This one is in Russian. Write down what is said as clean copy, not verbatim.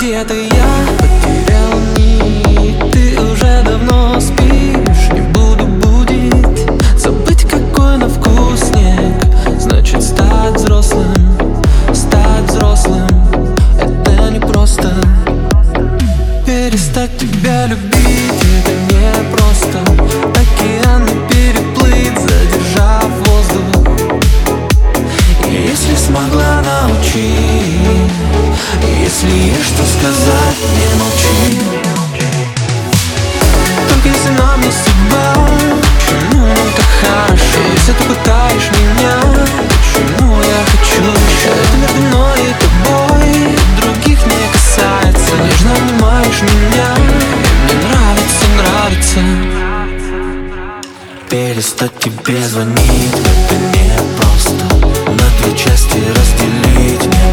Где-то я потерял нить, ты уже давно спишь. Не буду будить, забыть какой на вкус снег. Значит стать взрослым, это не просто. Перестать тебя любить, это не просто. Океаны переплыть, задержав воздух. И если смогла научить, если есть что сказать, не молчи. Только если нам не судьба, почему нам так хорошо? Если ты пытаешь меня, почему я хочу еще? Это между мной и тобой, других не касается. Нежно обнимаешь меня, мне нравится. Перестать тебе звонить, это не просто. На две части разделить меня